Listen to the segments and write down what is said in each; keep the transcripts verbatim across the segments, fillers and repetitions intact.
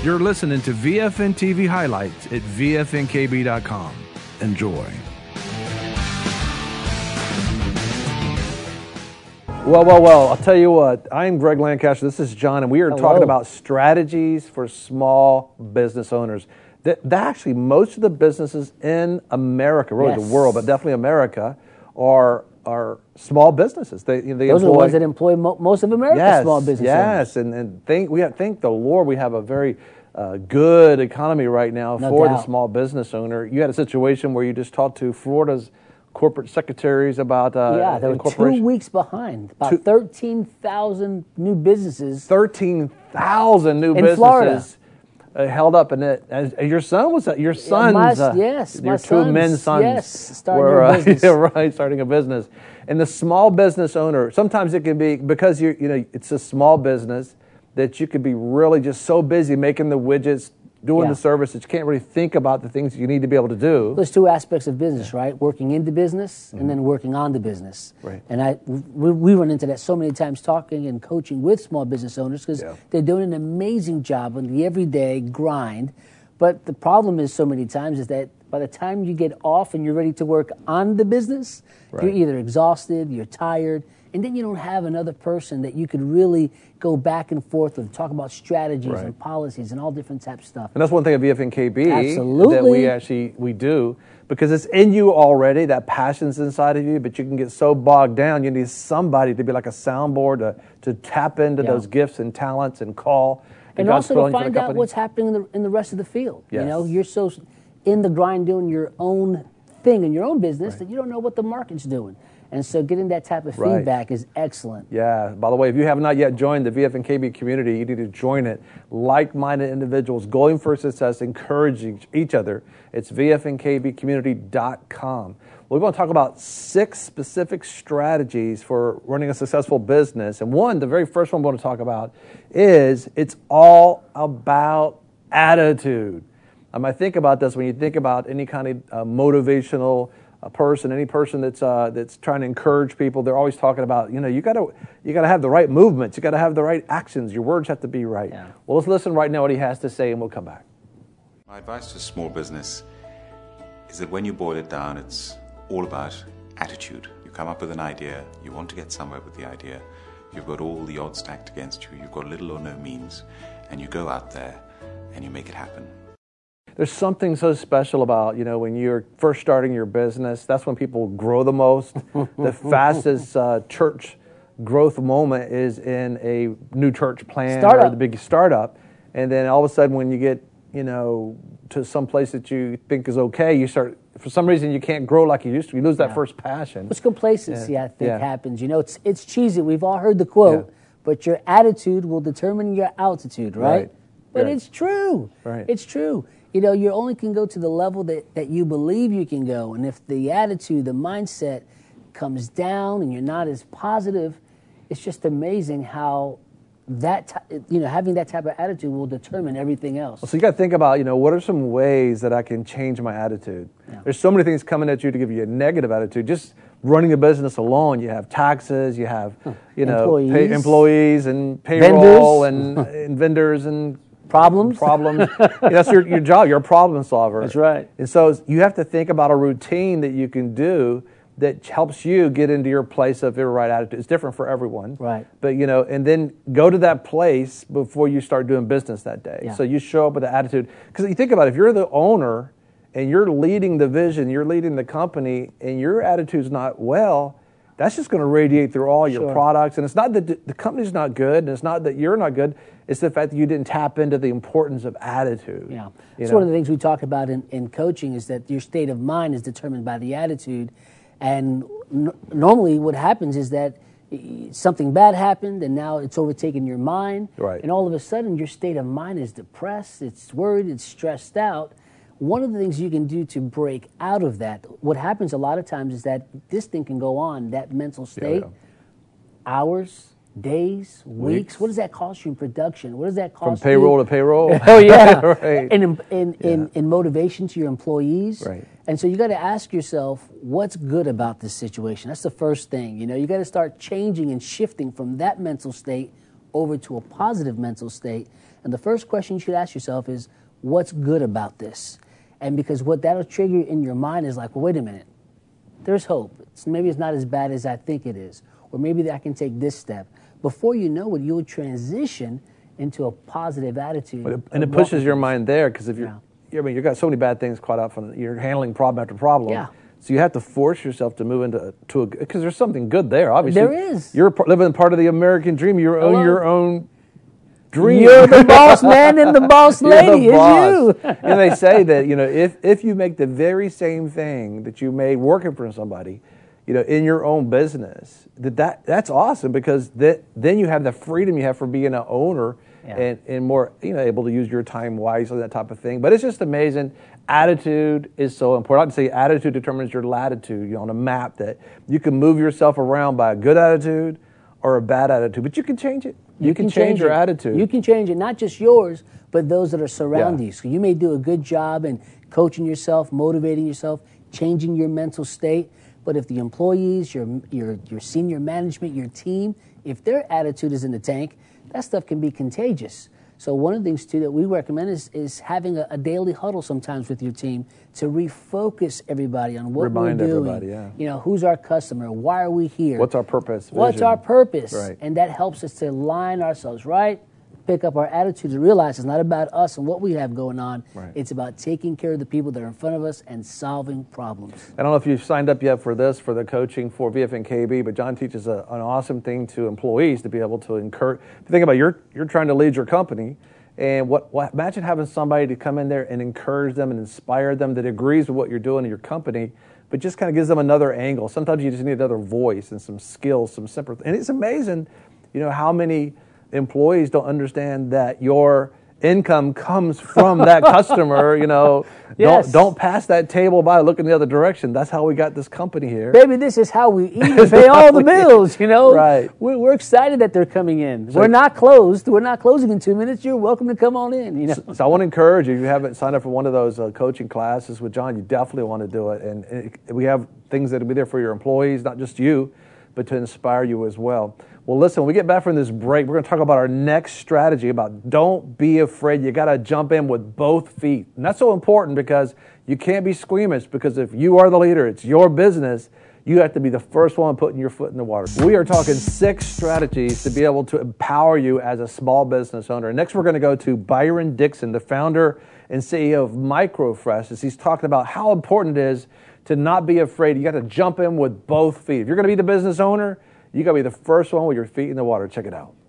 You're listening to V F N T V highlights at V F N K B dot com. Enjoy. Well, well, well, I'll tell you what. I'm Greg Lancaster. This is John, and we are Hello. talking about strategies for small business owners. That, that actually, most of the businesses in America, really Yes. the world, but definitely America, are are small businesses. They, they Those employ, are the ones that employ mo- most of America's yes, small business Yes, and, and thank, we have, thank the Lord we have a very uh, good economy right now No for doubt. the small business owner. You had a situation where you just talked to Florida's corporate secretaries about uh, Yeah, they were incorporation. two weeks behind. About Two- thirteen thousand new businesses. thirteen thousand new In businesses Florida. uh, held up, and it, as, your son was uh, your sons, my- uh, yes, your my two sons, men sons, yes, starting were a uh, business. yeah, right, starting a business. And the small business owner, sometimes it can be because you you know it's a small business that you could be really just so busy making the widgets, doing Yeah. the service that you can't really think about the things you need to be able to do. There's two aspects of business, right? Working into business and then working on the business. Right. And I, we, we run into that so many times talking and coaching with small business owners because Yeah. they're doing an amazing job on the everyday grind. But the problem is so many times is that by the time you get off and you're ready to work on the business, Right. you're either exhausted, you're tired, and then you don't have another person that you could really go back and forth with, talk about strategies Right. and policies and all different types of stuff. And that's one thing at V F N K B that Absolutely. we actually we do because it's in you already. That passion's inside of you, but you can get so bogged down. You need somebody to be like a soundboard to, to tap into Yeah. those gifts and talents and call. And God's also calling to you for the find out company. what's happening in the, in the rest of the field. You Yes. know, you're so in the grind doing your own thing in your own business Right. that you don't know what the market's doing. And so getting that type of Right. feedback is excellent. Yeah. By the way, if you have not yet joined the V F N K B community, you need to join it. Like-minded individuals going for success, encouraging each other. It's V F N K B community dot com. We're going to talk about six specific strategies for running a successful business. And one, the very first one we're going to talk about is it's all about attitude. Um, I think about this when you think about any kind of uh, motivational a person, any person that's uh, that's trying to encourage people, they're always talking about, you know, you got to you got to have the right movements, you got to have the right actions, your words have to be right. Yeah. Well, let's listen right now what he has to say, and we'll come back. My advice to small business is that when you boil it down, it's all about attitude. You come up with an idea, you want to get somewhere with the idea, you've got all the odds stacked against you, you've got little or no means, and you go out there and you make it happen. There's something so special about, you know, when you're first starting your business, that's when people grow the most. The fastest uh, church growth moment is in a new church plan or Startup. the big startup. And then all of a sudden when you get, you know, to some place that you think is okay, you start, for some reason you can't grow like you used to. You lose that Yeah. first passion. It's complacency, Yeah. I think, Yeah. happens. You know, it's it's cheesy. We've all heard the quote, Yeah. but your attitude will determine your altitude, right? Right. But Right. it's true. Right. It's true. You know, you only can go to the level that, that you believe you can go. And if the attitude, the mindset comes down and you're not as positive, it's just amazing how that, ty- you know, having that type of attitude will determine everything else. So you got to think about, you know, what are some ways that I can change my attitude? Yeah. There's so many things coming at you to give you a negative attitude. Just running a business alone, you have taxes, you have, you know, Employees. pay, employees and payroll Vendors. and, and vendors and Problems. Problems. Yeah, that's your, your job. You're a problem solver. That's right. And so you have to think about a routine that you can do that helps you get into your place of your right attitude. It's different for everyone. Right. But, you know, and then go to that place before you start doing business that day. Yeah. So you show up with the attitude. Because you think about it, if you're the owner and you're leading the vision, you're leading the company, and your attitude's not well, that's just going to radiate through all your Sure. products. And it's not that the company's not good, and it's not that you're not good. It's the fact that you didn't tap into the importance of attitude. Yeah. You It's know? one of the things we talk about in, in coaching is that your state of mind is determined by the attitude. And n- normally what happens is that y- something bad happened and now it's overtaken your mind. Right. And all of a sudden your state of mind is depressed, it's worried, it's stressed out. One of the things you can do to break out of that, what happens a lot of times is that this thing can go on, that mental state, yeah. hours, days, weeks. Weeks. What does that cost you in production? What does that From cost payroll you? to payroll. Oh yeah, Right. and in, in, in, in motivation to your employees. Right. And so you got to ask yourself, what's good about this situation? That's the first thing. You know, you got to start changing and shifting from that mental state over to a positive mental state. And the first question you should ask yourself is, what's good about this? And because what that'll trigger in your mind is like, well, wait a minute, there's hope. It's, maybe it's not as bad as I think it is. Or maybe I can take this step. Before you know it, you'll transition into a positive attitude. But it, and it pushes your mind there, because if you're, Yeah. you're, I mean, you've got so many bad things quite often. You're handling problem after problem. Yeah. So you have to force yourself to move into to a, because there's something good there. Obviously, There is. You're par- living part of the American dream. You own Hello? your own dream. You're the boss man and the boss You're lady. the boss. It's you. And they say that, you know, if if you make the very same thing that you made working for somebody, you know, in your own business, that, that that's awesome, because that then you have the freedom you have for being an owner. Yeah. And, and more, you know, able to use your time wisely, that type of thing. But it's just amazing. Attitude is so important. I'd say attitude determines your latitude, you know, on a map, that you can move yourself around by a good attitude or a bad attitude, but you can change it. You, you can, can change, change your it. attitude. You can change it, not just yours, but those that are surrounding Yeah. you. So you may do a good job in coaching yourself, motivating yourself, changing your mental state. But if the employees, your your your senior management, your team, if their attitude is in the tank, that stuff can be contagious. So one of the things, too, that we recommend is, is having a, a daily huddle sometimes with your team to refocus everybody on what Remind we're doing. everybody, yeah. You know, who's our customer? Why are we here? What's our purpose? What's vision? our purpose? Right. And that helps us to line ourselves right, pick up our attitude, to realize it's not about us and what we have going on. Right. It's about taking care of the people that are in front of us and solving problems. I don't know if you've signed up yet for this, for the coaching for V F N K B, but John teaches a, an awesome thing to employees to be able to encourage. If you think about it, you're, you're trying to lead your company, and what, what imagine having somebody to come in there and encourage them and inspire them that agrees with what you're doing in your company, but just kind of gives them another angle. Sometimes you just need another voice and some skills, some sympathy. And it's amazing, you know, how many employees don't understand that your income comes from that customer. You know, Yes. don't don't pass that table by, look in the other direction. That's how we got this company here. Baby, this is how we eat and pay all the bills, you know? Right. We're, we're excited that they're coming in. So- we're not closed. We're not closing in two minutes. You're welcome to come on in, you know? So I want to encourage you, if you haven't signed up for one of those uh, coaching classes with John, you definitely want to do it. And, and it, we have things that will be there for your employees, not just you, but to inspire you as well. Well, listen, when we get back from this break, we're going to talk about our next strategy about don't be afraid. You got to jump in with both feet. And that's so important, because you can't be squeamish, because if you are the leader, it's your business, you have to be the first one putting your foot in the water. We are talking six strategies to be able to empower you as a small business owner. And next we're going to go to Byron Dixon, the founder and C E O of Microfresh, as he's talking about how important it is to not be afraid. You got to jump in with both feet. If you're going to be the business owner, you got to be the first one with your feet in the water. Check it out.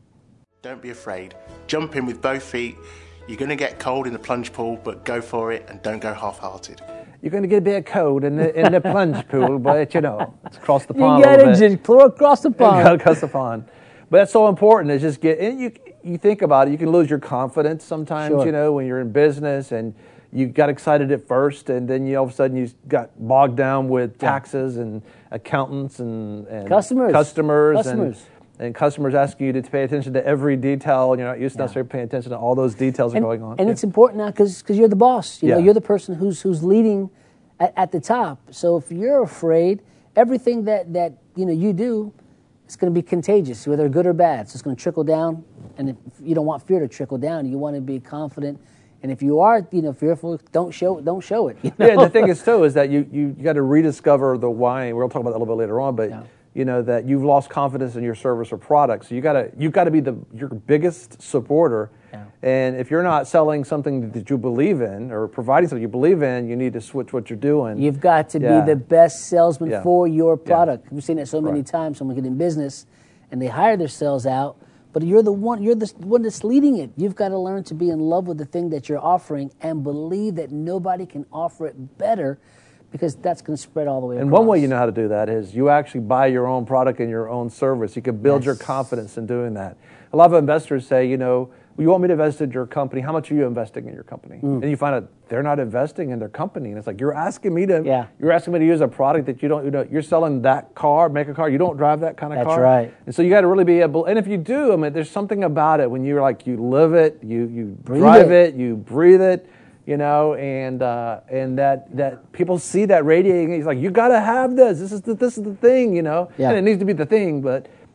Don't be afraid. Jump in with both feet. You're going to get cold in the plunge pool, but go for it and don't go half-hearted. You're going to get a bit of cold in the in the plunge pool, but you know, it's across the You pond got a to little bit. just throw across the pond. Across the pond. But that's so important. Is just get and you you think about it. You can lose your confidence sometimes. Sure. You know, when you're in business and you got excited at first, and then you all of a sudden you got bogged down with taxes and accountants and, and Customers. customers, Customers. and and customers asking you to pay attention to every detail. And you're not used to Yeah. necessarily paying attention to all those details and, that are going on. And Yeah. it's important now because you're the boss. You know, Yeah. you're the person who's who's leading at, at the top. So if you're afraid, everything that, that you know you do is going to be contagious, whether good or bad. So it's going to trickle down. And if you don't want fear to trickle down, you want to be confident. And if you are, you know, fearful, don't show don't show it. You know? Yeah, and the thing is too is that you you, you got to rediscover the why. We'll talk about that a little bit later on, but Yeah. you know that you've lost confidence in your service or product. So you got to you got to be the your biggest supporter. Yeah. And if you're not selling something that you believe in or providing something you believe in, you need to switch what you're doing. You've got to Yeah. be the best salesman Yeah. for your Yeah. product. We've seen that so many Right. times. Someone get in business and they hire their sales out, but you're the one. You're the one that's leading it. You've got to learn to be in love with the thing that you're offering and believe that nobody can offer it better, because that's going to spread all the way. And across. one way you know how to do that is you actually buy your own product and your own service. You can build your Yes. confidence in doing that. A lot of investors say, you know, well, you want me to invest in your company. How much are you investing in your company? Mm. And you find out they're not investing in their company. And it's like, you're asking me to, Yeah. you're asking me to use a product that you don't, you know, you're selling that car, make a car. You don't drive that kind of That's car. right. And so you got to really be able, and if you do, I mean, there's something about it when you're like, you live it, you, you Breathe drive it. it, you breathe it. You know, and uh, and that, that people see that radiating. He's like, you got to have this. This is the, this is the thing. You know, Yeah. and it needs to be the thing. But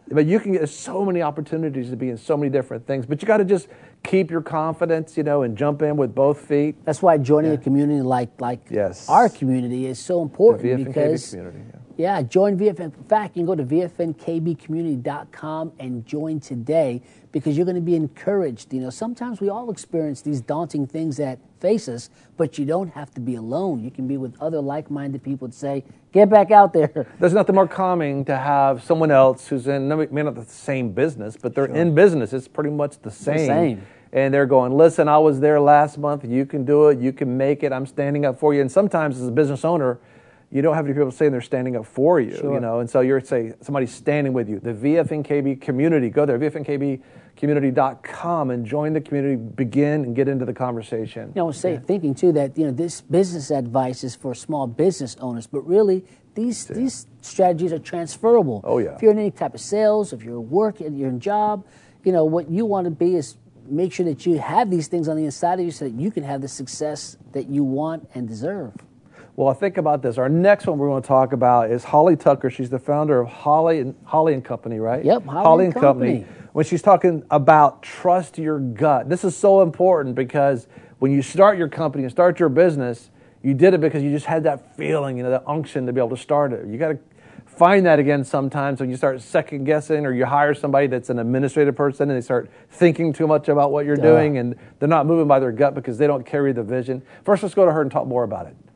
But you can get so many opportunities to be in so many different things. But you got to just keep your confidence, you know, and jump in with both feet. That's why joining yeah. a community like like yes. our community is so important. The V F N K B because community. Yeah. Yeah, join V F N. In fact, you can go to V F N K B community dot com and join today because you're going to be encouraged. You know, sometimes we all experience these daunting things that face us, but you don't have to be alone. You can be with other like-minded people to say, get back out there. There's nothing more calming to have someone else who's in, maybe not the same business, but they're sure. in business. It's pretty much the same. The same. And they're going, listen, I was there last month. You can do it. You can make it. I'm standing up for you. And sometimes as a business owner, you don't have any people saying they're standing up for you, sure. you know, and so you're say somebody's standing with you. The V F N K B community, go there, V F N K B community dot com, and join the community, begin and get into the conversation. You know, I was say, yeah. thinking too that, you know, this business advice is for small business owners, but really these yeah. these strategies are transferable. Oh, yeah. If you're in any type of sales, if you're working, you're in job, you know, what you want to be is make sure that you have these things on the inside of you so that you can have the success that you want and deserve. Well, think about this. Our next one we're going to talk about is Holly Tucker. She's the founder of Holly and Holly and Company, right? Yep, Holly, Holly and Company. Company. When she's talking about trust your gut, this is so important because when you start your company and start your business, you did it because you just had that feeling, you know, that unction to be able to start it. You got to find that again sometimes when you start second guessing, or you hire somebody that's an administrative person and they start thinking too much about what you're Duh. doing and they're not moving by their gut because they don't carry the vision. First, let's go to her and talk more about it.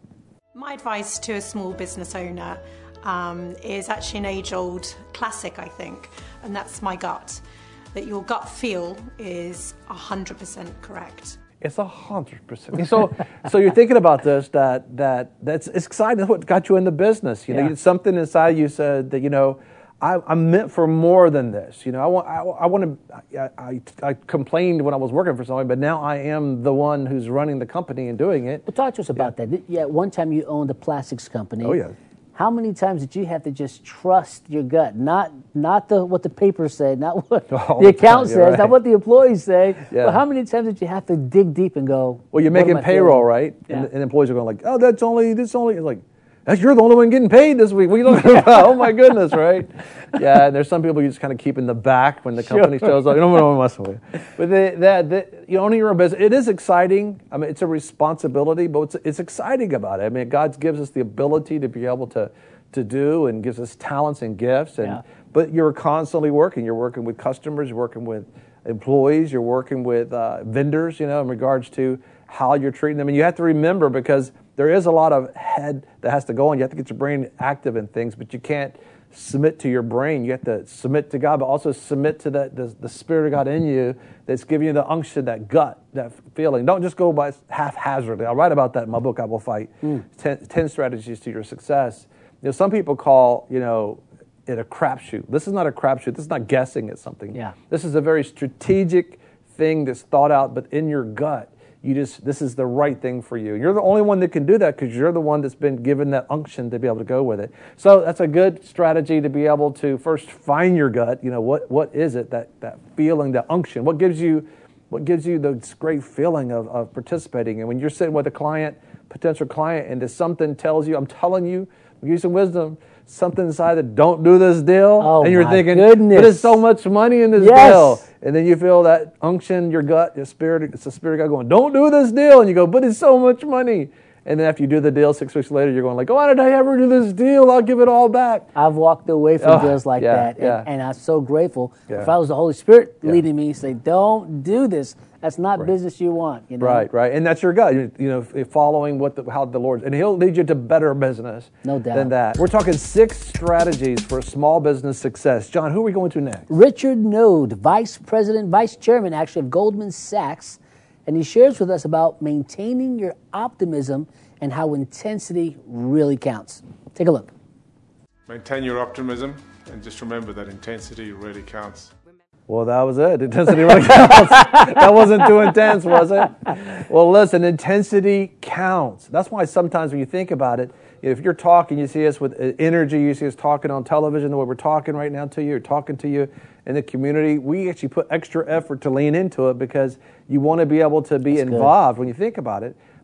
My advice to a small business owner um, is actually an age-old classic, I think, and that's my gut. That your gut feel is one hundred percent correct. It's one hundred percent. So so you're thinking about this, that that that's it's exciting. That's what got you in the business. You know, yeah. something inside you said that, you know, I, I'm meant for more than this. You know, I want, I, I want to. I, I, I complained when I was working for somebody, but now I am the one who's running the company and doing it. Well, talk to us about yeah. that. Yeah, one time you owned a plastics company. Oh yeah. How many times did you have to just trust your gut, not not the what the papers say, not what oh, the account says, right. not what the employees say, yeah. but how many times did you have to dig deep and go? Well, you're making payroll, feeling? right? Yeah. And, and employees are going like, oh, that's only this only like. You're the only one getting paid this week. What are you looking about? Oh, my goodness, right? Yeah, and there's some people you just kind of keep in the back when the company sure. shows up. You don't want to mess with you. But the, that, the, you owning your own business, it is exciting. I mean, it's a responsibility, but it's, it's exciting about it. I mean, God gives us the ability to be able to, to do and gives us talents and gifts. And yeah. But you're constantly working. You're working with customers. You're working with employees. You're working with uh, vendors, you know, in regards to how you're treating them. And you have to remember, because there is a lot of head that has to go on. You have to get your brain active in things, but you can't submit to your brain. You have to submit to God, but also submit to that the, the Spirit of God in you that's giving you the unction, that gut, that feeling. Don't just go by haphazardly. I'll write about that in my book, I Will Fight. Mm. Ten, ten strategies to your success. You know, some people call, you know, it a crapshoot. This is not a crapshoot. This is not guessing at something. Yeah. This is a very strategic thing that's thought out, but in your gut. You just, this is the right thing for you. You're the only one that can do that because you're the one that's been given that unction to be able to go with it. So that's a good strategy to be able to first find your gut. You know, what what is it, that that feeling, that unction? What gives you what gives you this great feeling of, of participating? And when you're sitting with a client, potential client, and if something tells you, I'm telling you, I'll give you some wisdom, something inside that don't do this deal, oh, and you're thinking, goodness. but there's so much money in this yes. deal. And then you feel that unction, your gut, your spirit, it's the Spirit of God going, don't do this deal. And you go, but it's so much money. And then after you do the deal, six weeks later, you're going like, why did I ever do this deal? I'll give it all back. I've walked away from oh, deals like yeah, that. And, yeah. and I'm so grateful. Yeah. If I was the Holy Spirit yeah. leading me, say, don't do this. That's not right. business you want. You know? Right, right. And that's your gut, you, you know, following what the, how the Lord, and He'll lead you to better business no doubt. than that. We're talking six strategies for small business success. John, who are we going to next? Richard Node, Vice President, Vice Chairman, actually, of Goldman Sachs. And he shares with us about maintaining your optimism and how intensity really counts. Take a look. Maintain your optimism, and just remember that intensity really counts. Well, that was it. Intensity really counts. That wasn't too intense, was it? Well, listen, intensity counts. That's why sometimes when you think about it, if you're talking, you see us with energy, you see us talking on television the way we're talking right now to you, or talking to you in the community, we actually put extra effort to lean into it because you want to be able to be That's involved good. When you think about it.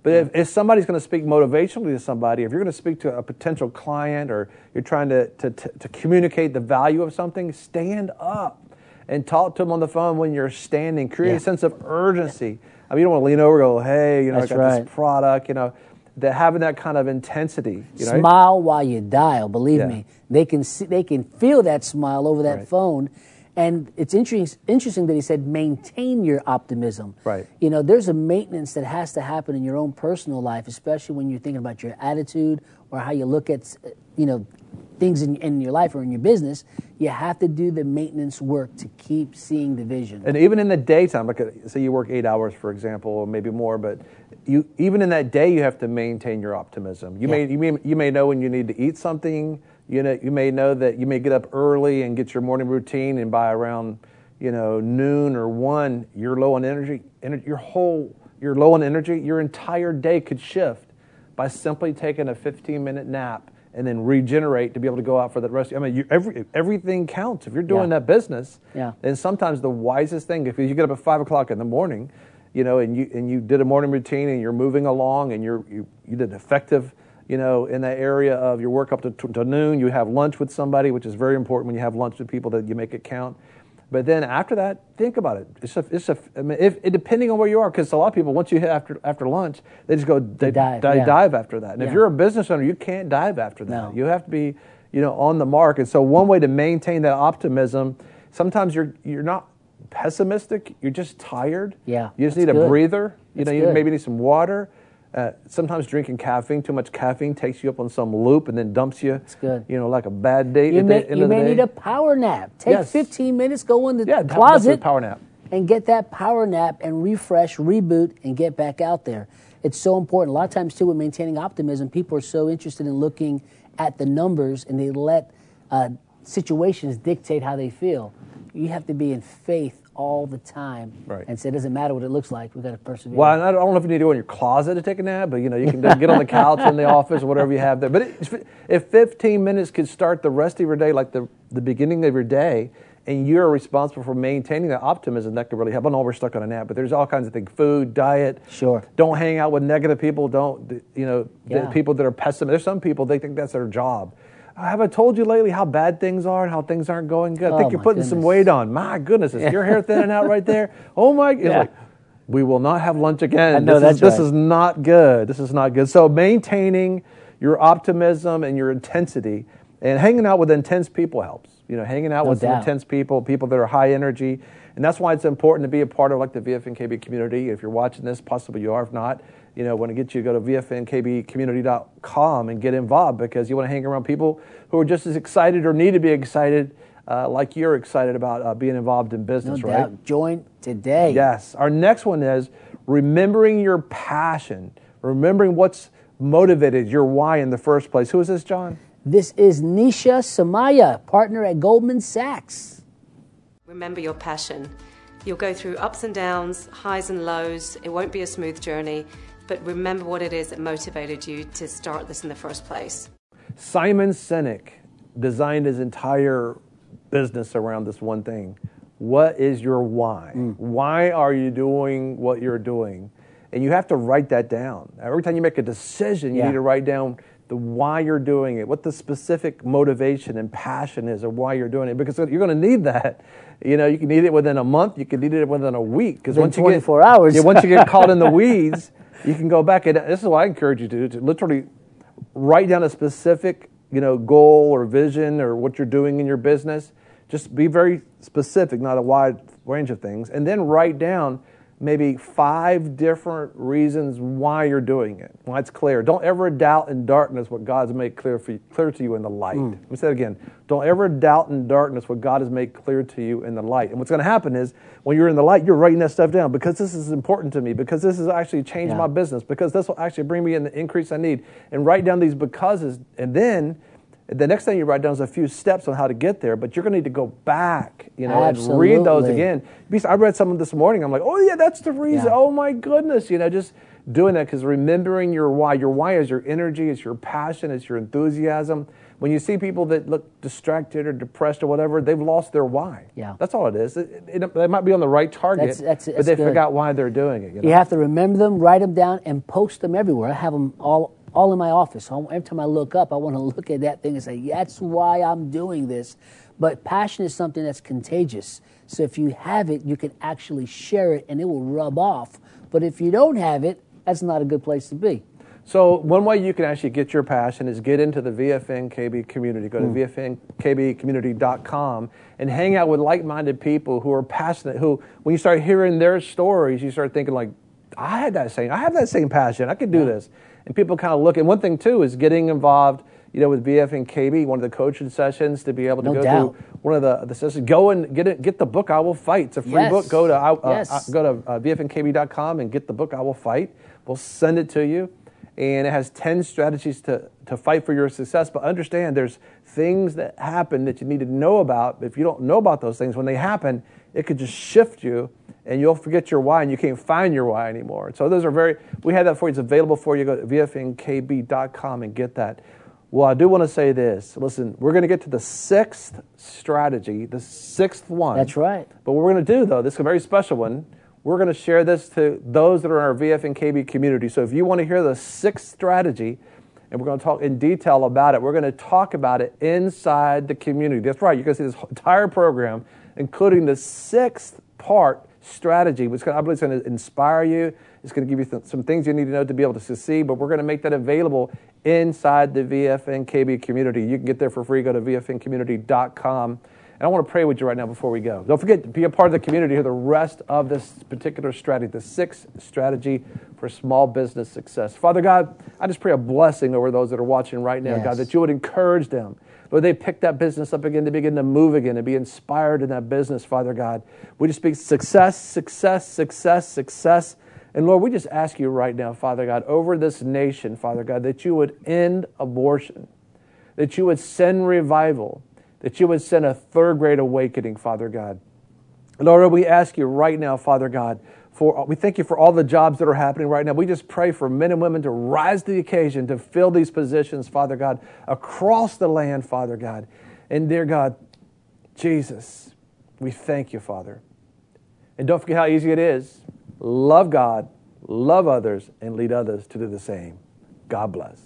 But if, if somebody's going to speak motivationally to somebody, if you're going to speak to a potential client or you're trying to, to, to, to communicate the value of something, stand up and talk to them on the phone when you're standing. Create Yeah. a sense of urgency. I mean, you don't want to lean over and go, hey, you know, That's I got right. this product, you know, that having that kind of intensity. You know? Smile while you dial. Believe Yeah. me, they can see, they can feel that smile over that Right. phone. And it's interesting, interesting that he said maintain your optimism. Right. You know, there's a maintenance that has to happen in your own personal life, especially when you're thinking about your attitude or how you look at, you know, things in, in your life or in your business. You have to do the maintenance work to keep seeing the vision. And even in the daytime, like say you work eight hours, for example, or maybe more, but you even in that day you have to maintain your optimism. You Yeah. may you may you may know when you need to eat something. You know you may know that you may get up early and get your morning routine, and by around you know noon or one, you're low on energy. Ener- Your whole you're low on energy. Your entire day could shift by simply taking a fifteen minute nap and then regenerate to be able to go out for the rest. I mean, you, every, everything counts. If you're doing Yeah. that business, Yeah. then sometimes the wisest thing, if you get up at five o'clock in the morning, you know, and you and you did a morning routine and you're moving along and you're you, you did effective, you know, in that area of your work up to, to noon, you have lunch with somebody, which is very important when you have lunch with people that you make it count. But then after that, think about it. It's a, it's a, I mean, if, it, depending on where you are, because a lot of people, once you hit after after lunch, they just go they, dive, they yeah. dive after that. And if Yeah. you're a business owner, you can't dive after that. No. You have to be, you know, on the mark. And so one way to maintain that optimism, sometimes you're you're not pessimistic, you're just tired. Yeah, You just that's need a good. breather. You That's know, you good. maybe need some water. Uh, sometimes drinking caffeine, too much caffeine takes you up on some loop and then dumps you. It's good. You know, like a bad date You at may, the end you of the may day. need a power nap. Take Yes. fifteen minutes, go in the Yeah, that's closet, a power nap. and get that power nap and refresh, reboot, and get back out there. It's so important. A lot of times, too, with maintaining optimism, people are so interested in looking at the numbers and they let uh, situations dictate how they feel. You have to be in faith all the time, Right. and say it doesn't matter what it looks like. We've got to persevere. Well, I don't know if you need to go in your closet to take a nap, but you know you can get on the couch in the office or whatever you have there. But it, if fifteen minutes could start the rest of your day, like the the beginning of your day, and you're responsible for maintaining that optimism, that could really help. I know we're stuck on a nap, but there's all kinds of things: food, diet. Sure. Don't hang out with negative people. Don't you know the Yeah. people that are pessimistic. There's some people they think that's their job. Have I told you lately how bad things are and how things aren't going good? I Oh, think you're my putting some goodness. weight on. My goodness, is your hair thinning out right there? Oh my! It's Yeah. like, we will not have lunch again. I know, this that's is, this right. is not good. This is not good. So maintaining your optimism and your intensity and hanging out with intense people helps. You know, hanging out No with some doubt. intense people, people that are high energy. And that's why it's important to be a part of like the V F N K B community. If you're watching this, possibly you are. If not, you know, want to get you to go to V F N K B community dot com and get involved because you want to hang around people who are just as excited or need to be excited uh, like you're excited about uh, being involved in no business, right? doubt. Join today. Yes. Our next one is remembering your passion, remembering what's motivated your why in the first place. Who is this, John? This is Nisha Samaya, partner at Goldman Sachs. Remember your passion. You'll go through ups and downs, highs and lows. It won't be a smooth journey, but remember what it is that motivated you to start this in the first place. Simon Sinek designed his entire business around this one thing. What is your why? Why are you doing what you're doing? And you have to write that down. Every time you make a decision, you Yeah. need to write down the why you're doing it, what the specific motivation and passion is of why you're doing it, because you're going to need that. You know, you can need it within a month, you can need it within a week. Because Within once you twenty-four get, hours. yeah, once you get caught in the weeds, you can go back. And this is what I encourage you to do, to literally write down a specific, you know, goal or vision or what you're doing in your business. Just be very specific, not a wide range of things. And then write down maybe five different reasons why you're doing it, why it's clear. Don't ever doubt in darkness what God's made clear for you, clear to you in the light. Let me say it again. Don't ever doubt in darkness what God has made clear to you in the light. And what's going to happen is when you're in the light, you're writing that stuff down because this is important to me, because this has actually changed Yeah. my business, because this will actually bring me in the increase I need. And write down these becauses, and then the next thing you write down is a few steps on how to get there, but you're going to need to go back, you know, and read those Absolutely. again. Because I read some this morning. I'm like, oh yeah, that's the reason. Yeah. Oh my goodness, you know, just doing that because remembering your why. Your why is your energy, it's your passion, it's your enthusiasm. when you see people that look distracted or depressed or whatever, they've lost their why. Yeah. That's all it is. It, it, they might be on the right target, That's- that's- but that's they good. forgot why they're doing it. You know? You have to remember them, write them down, and post them everywhere. I have them all, all in my office. So every time I look up, I want to look at that thing and say, that's why I'm doing this. But passion is something that's contagious. So if you have it, you can actually share it, and it will rub off. But if you don't have it, that's not a good place to be. So one way you can actually get your passion is get into the V F N K B community. Go to Mm. V F N K B community dot com and hang out with like-minded people who are passionate, who, when you start hearing their stories, you start thinking like, I had that same, I have that same passion. I could do this. And people kind of look. And one thing, too, is getting involved, you know, with V F N K B, one of the coaching sessions, to be able to No go doubt. through one of the, the sessions. Go and get it, get the book, I Will Fight. It's a free Yes. book. Go to, uh, Yes. uh, go to uh, V F N K B dot com and get the book, I Will Fight. We'll send it to you. And it has ten strategies to, to fight for your success. But understand there's things that happen that you need to know about. If you don't know about those things, when they happen, it could just shift you and you'll forget your why and you can't find your why anymore. So those are very, we have that for you. It's available for you. Go to V F N K B dot com and get that. Well, I do want to say this. Listen, we're going to get to the sixth strategy, the sixth one. That's right. But what we're going to do, though, this is a very special one. We're going to share this to those that are in our V F N K B community. So if you want to hear the sixth strategy, and we're going to talk in detail about it, we're going to talk about it inside the community. That's right. You're going to see this entire program, including the sixth part strategy, which I believe is going to inspire you. It's going to give you th- some things you need to know to be able to succeed, but we're going to make that available inside the V F N K B community. You can get there for free. Go to V F N community dot com. And I want to pray with you right now before we go. Don't forget to be a part of the community, hear the rest of this particular strategy, the sixth strategy for small business success. Father God, I just pray a blessing over those that are watching right now, Yes. God, that you would encourage them. Lord, they pick that business up again, to begin to move again, and be inspired in that business, Father God. We just speak success, success, success, success. And Lord, we just ask you right now, Father God, over this nation, Father God, that you would end abortion, that you would send revival, that you would send a third grade awakening, Father God. Lord, we ask you right now, Father God, for we thank you for all the jobs that are happening right now. We just pray for men and women to rise to the occasion, to fill these positions, Father God, across the land, Father God. And dear God, Jesus, we thank you, Father. And don't forget how easy it is. Love God, love others, and lead others to do the same. God bless.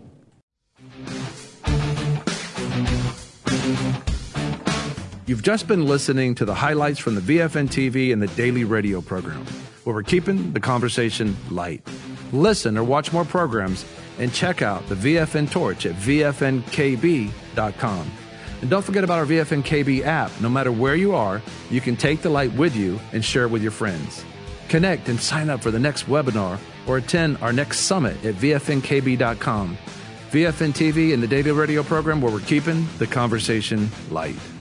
You've just been listening to the highlights from the V F N T V and the daily radio program, where we're keeping the conversation light. Listen or watch more programs and check out the V F N Torch at V F N K B dot com. And don't forget about our V F N K B app. No matter where you are, you can take the light with you and share it with your friends. Connect and sign up for the next webinar or attend our next summit at V F N K B dot com. V F N T V and the daily radio program, where we're keeping the conversation light.